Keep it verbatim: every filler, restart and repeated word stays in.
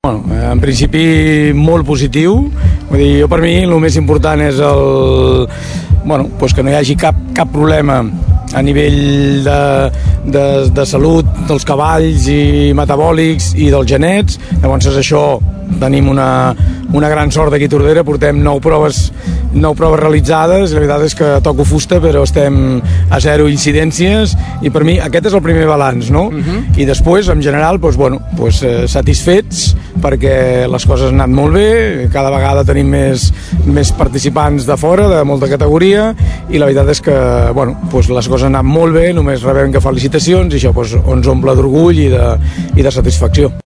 Bueno, en principi molt positiu, vull dir, jo per mi el més important és el, bueno, doncs que no hi hagi cap, cap problema a nivell de, de, de salut dels cavalls i metabòlics i dels genets. Llavors això tenim una, una gran sort aquí a Tordera, portem nou proves, nou proves realitzades, i la veritat és que toco fusta però estem a zero incidències i per mi aquest és el primer balanç, no? Uh-huh. I després, en general, doncs, bueno, doncs, eh, satisfets perquè les coses han anat molt bé, cada vegada tenim més, més participants de fora, de molta categoria, i la veritat és que bueno, doncs les coses han anat molt bé, només rebem que felicitacions i això doncs, ens omple d'orgull i de, i de satisfacció.